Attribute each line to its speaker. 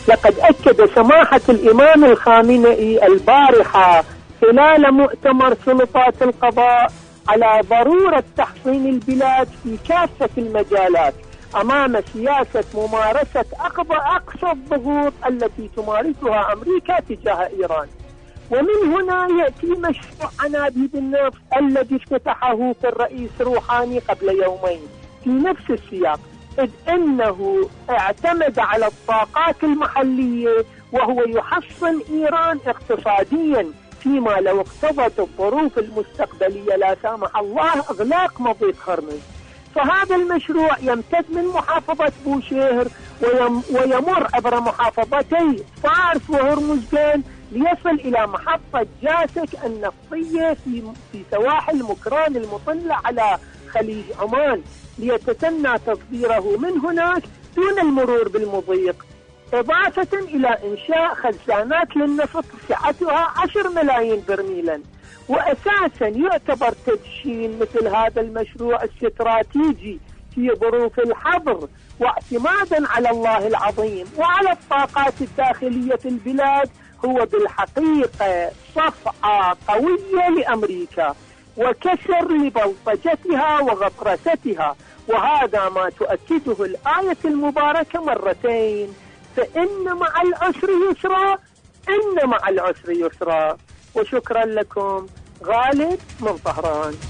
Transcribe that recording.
Speaker 1: لقد أكد سماحة الإمام الخامنئي البارحة خلال مؤتمر سلطات القضاء على ضرورة تحصين البلاد في كافة المجالات أمام سياسة ممارسة أقصى الضغوط التي تمارسها أمريكا تجاه إيران. ومن هنا يأتي مشروع عنابيب النفط الذي افتتحه في الرئيس روحاني قبل يومين في نفس السياق، إذ أنه اعتمد على الطاقات المحلية وهو يحصن إيران اقتصاديا، فيما لو اقتضت الظروف المستقبلية لا سامح الله إغلاق مضيق هرمز. فهذا المشروع يمتد من محافظة بوشهر ويمر عبر محافظتي فارس وهرمزجان ليصل إلى محطة جاسك النفطية في سواحل مكران المطلة على خليج عمان، ليتسنى تصديره من هناك دون المرور بالمضيق، إضافة إلى إنشاء خزانات للنفط سعتها 10 ملايين برميلا. وأساسا يعتبر تدشين مثل هذا المشروع استراتيجي في ظروف الحظر، واعتمادا على الله العظيم وعلى الطاقات الداخلية في البلاد هو بالحقيقة صفعة قوية لأمريكا وكسر لبلطجتها وغطرستها. وهذا ما تؤكده الآية المباركة مرتين: فإن مع العسر يسرا، إن مع العسر يسرا. وشكرا لكم. غالب من طهران.